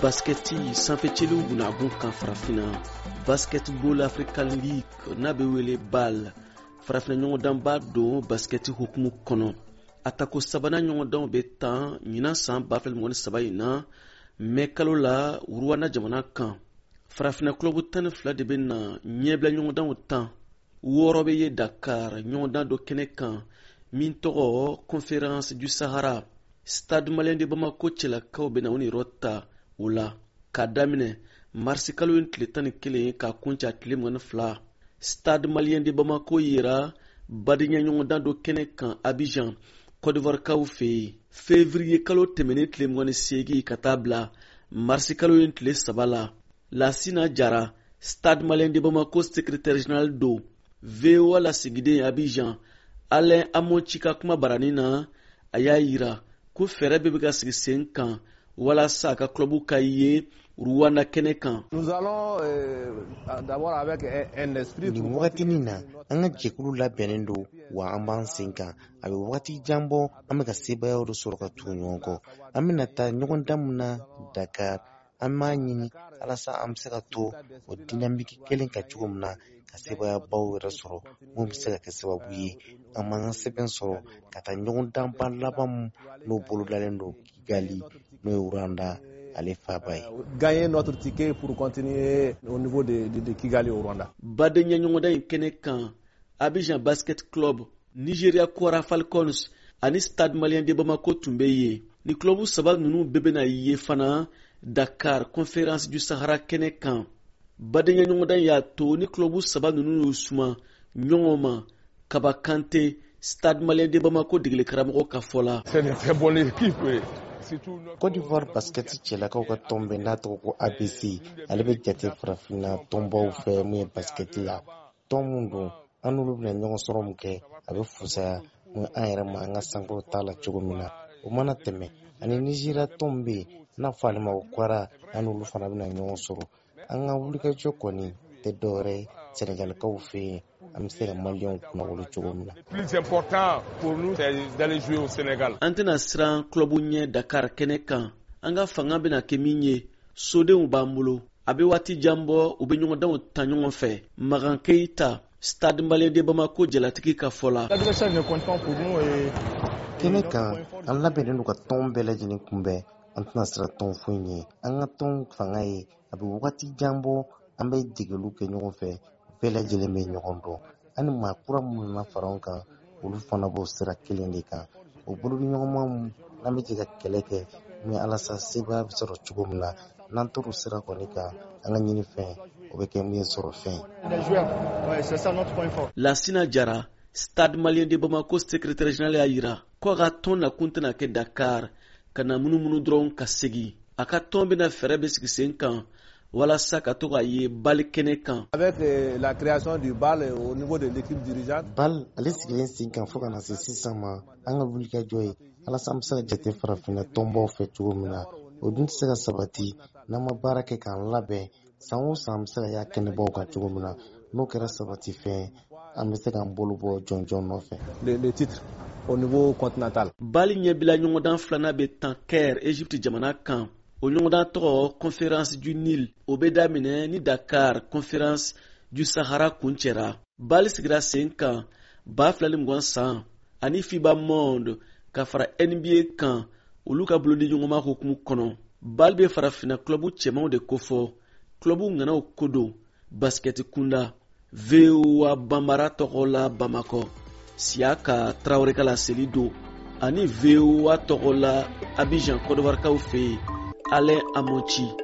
basketi sanfɛcɛliw bunabun kan farafina basketball African League n'a bɛ wele BAL farafina ɲɔgɔndanba don basketi hukumu kɔnɔ a tako sabanan ɲɔgɔndanw bɛ tan ɲinan san 2023 in na mɛ kalo la Uruwana jamana kan farafina club 12 de bɛ na ɲɛbila ɲɔgɔndanw tan 6 bɛ ye Dakar ɲɔgɔndan dɔ kɛnɛ kan min tɔgɔ Conférence du Sahara. Stade Malien de Bamako cɛlakaw bɛ na o niyɔrɔ ta o la k'a daminɛ marisi kalo in tile 11 k'a kunca tile 22. Stade Malien de Bamako yera badenya ɲɔgɔndan dɔ kɛnɛ kan Abidjan Côte d'Ivoire kaw fɛ yen février kalo tɛmɛnen tile 28 ka taa bila marisi kalo in tile 3 la. Lassina Jara Stade Malien de Bamako secrétaire général do VOA lasigiden Abidjan Alain Amonchi ka kuma barani na a y'a yira ko fɛrɛ bɛ ka sigi sen kan walasa a ka club ka ye Rwanda kɛnɛ kan. Nous allons d'abord avec un esprit. Ni wagatinin na an ka jɛkulu labɛnnen don wa an b'an sen kan a bɛ wagati jan bɔ an bɛ ka sebayaw de sɔrɔ ka tugu ɲɔgɔn kɔ an bɛna taa ɲɔgɔndan min na Dakar an b'a ɲini walasa an bɛ se ka to o dynamique kelen kan cogo min na ka sebayabaw yɛrɛ sɔrɔ mun bɛ se ka kɛ sababu ye an b'an ka sɛbɛn sɔrɔ ka taa ɲɔgɔndanba laban min n'o bolodalen don Kigali n'o ye Rwanda ale faba ye. Gagner notre ticket pour continuer au niveau de Kigali au Rwanda. Badenya ɲɔgɔndan in kɛnɛ kan Abidjan Basket Club, Nigeria Kwara Falcons ani Stade Malien de Bamako tun bɛ yen. Ni club saba ninnu bɛɛ bɛna ye fana Dakar Conférence du Sahara kɛnɛ kan. Badenya ɲɔgɔndan y'a to ni club saba ninnu y'u suma ɲɔgɔn ma Kaba Kante Stade Malien de Bamako degeli karamɔgɔ ka fɔ la. C'est une très bonne équipe. Côte d'Ivoire basket cɛlakaw ka tɔn bɛ n'a tɔgɔ ko ABC ale bɛ jate farafina tɔnbaw fɛ mun ye basket la tɔn mun don an n'olu bɛna ɲɔgɔn sɔrɔ mun kɛ a bɛ fusaya mun an yɛrɛ ma an ka sankɔrɔ t'a la cogo min na o mana tɛmɛ ani Nigeria tɔn bɛ yen n'a fɔ ale ma ko Kwara an n'olu fana bɛna ɲɔgɔn sɔrɔ an ka wulikajɔ kɔni tɛ dɔwɛrɛ Sénégalikaw fɛ yen an bɛ se ka Maliens kunnawolo cogo min na. Plus important pour nous c'est d'aller jouer au Sénégal. An tɛna siran club ɲɛ Dakar kɛnɛ kan an ka fanga bɛna kɛ min ye sodenw b'an bolo a bɛ waati jan bɔ u bɛ ɲɔgɔndanw ta ɲɔgɔn fɛ Magan Keita Stade Malien de Bamako jalatigi ka fɔ la. Kɛnɛ kan an labɛnnen don ka tɔn bɛɛ lajɛlen kunbɛn an tɛna siran tɔn foyi ɲɛ an ka tɔn fanga ye a bɛ waati jan bɔ an bɛ degeliw kɛ ɲɔgɔn fɛ bɛɛ lajɛlen bɛ ɲɔgɔn dɔn ani maa kura minnu na fara kan olu fana b'o sira kelen de kan o bolo di ɲɔgɔnma n'an bɛ se ka kɛlɛ kɛ mais alasa sebaya bɛ sɔrɔ cogo min na n'an tor'o sira kɔni kan an ka ɲini fɛn o bɛ kɛ min ye sɔrɔ fɛn. Lassina Jara Stade Malien de Bamako secrétaire général y'a yira ko a ka tɔn nakun tɛna kɛ Dakar ka na munumunu dɔrɔn ka segin a ka tɔn bɛna fɛrɛ bɛ sigi sen kan walasa ka to ka ye BAL kɛnɛ kan. Avec la création du BAL au niveau de l'équipe dirigeante. BAL ale sigilen sen kan fo ka na se sisan ma an ka wulikajɔ ye walasa an bɛ se ka jate farafina tɔnbaw fɛ cogo min na o dun tɛ se ka sabati n'an ma baara kɛ k'an labɛn san o san an bɛ se ka y'a kɛnɛbaw kan cogo min na n'o kɛra sabati fɛn an bɛ se k'an bolo bɔ jɔnjɔn nɔfɛ. Les titres au niveau continental. BAL ɲɛbila ɲɔgɔndan filanan bɛ tan Caire Égypte jamana kan. O ɲɔgɔndan tɔgɔ Conférence du Nil o bɛ daminɛ ni Dakar Conférence du Sahara kuncɛra. BAL sigira sen kan 2020 san ani FIBA Monde ka fara NBA kan olu ka bolodi ɲɔgɔnma hukumu kɔnɔ. BAL bɛ farafina club cɛmanw de kofɔ club ŋanaw ko don basket kunda VOA Bambara tɔgɔ la Bamakɔ Siaka Traoré ka laseli don ani VOA tɔgɔ la Abidjan Côte d'Ivoire kaw fɛ yen Alain Amonchi.